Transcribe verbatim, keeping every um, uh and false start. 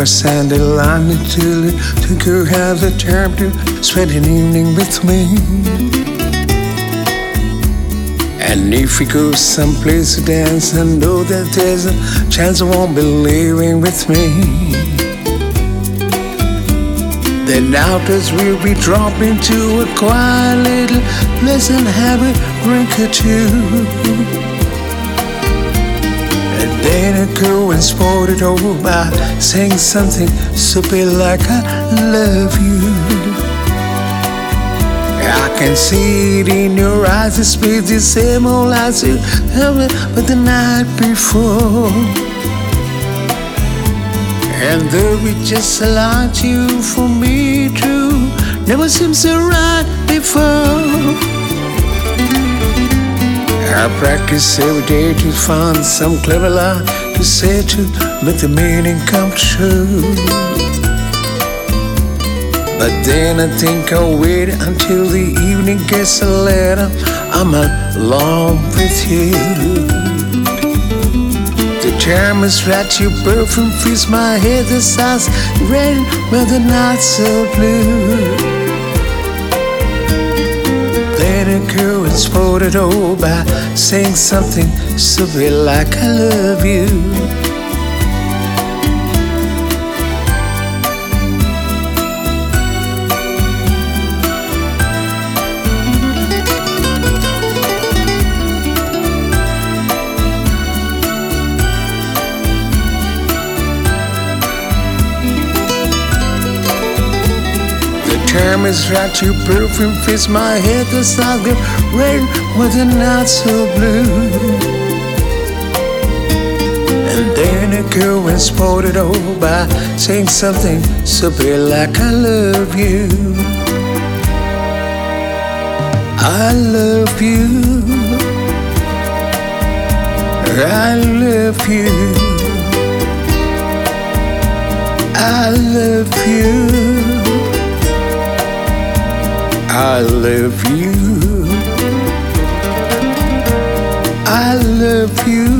sandy line until it took her half the time to spend an evening with me. And if we go someplace to dance, I know that there's a chance I won't be leaving with me. Then afterwards we'll be dropping to a quiet little place and have a drink or two. And then I go and sport it over by saying something stupid like I love you. I can see it in your eyes, it's been the same old as you tell me but the night before. And though we just allowed you for me to never seems so right before. I practice every day to find some clever line to say to make the meaning come true. But then I think I'll wait until the evening gets a letter. I'm alone with you. The charm is right, your perfume fills my head. The stars red, but the night's so blue. Then I go and sport it all by saying something stupid like I love you. Time is right, your perfume fills my head. The stars get red when the night's so blue. And then I go and sport it all by saying something stupid like I love you. I love you. I love you. I love you. I love you. I love you.